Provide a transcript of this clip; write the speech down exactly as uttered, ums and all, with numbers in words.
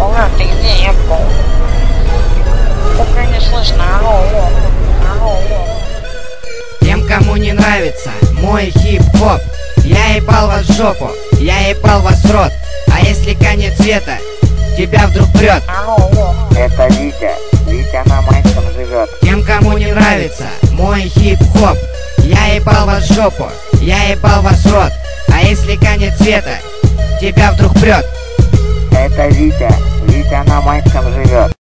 Ага, ты где, я пол? Пока не слышно, алло, алло, алло, алло. Тем, кому не нравится мой хип-хоп, я ебал вас в жопу, я ебал вас в рот. А если конец света тебя вдруг прет? Алло, алло. Это Витя, Витя на майском живет. Тем, кому не нравится мой хип-хоп, я ебал вас в жопу, я ебал вас в рот. А если конец света тебя вдруг прет? Это Витя, Витя на майском живет.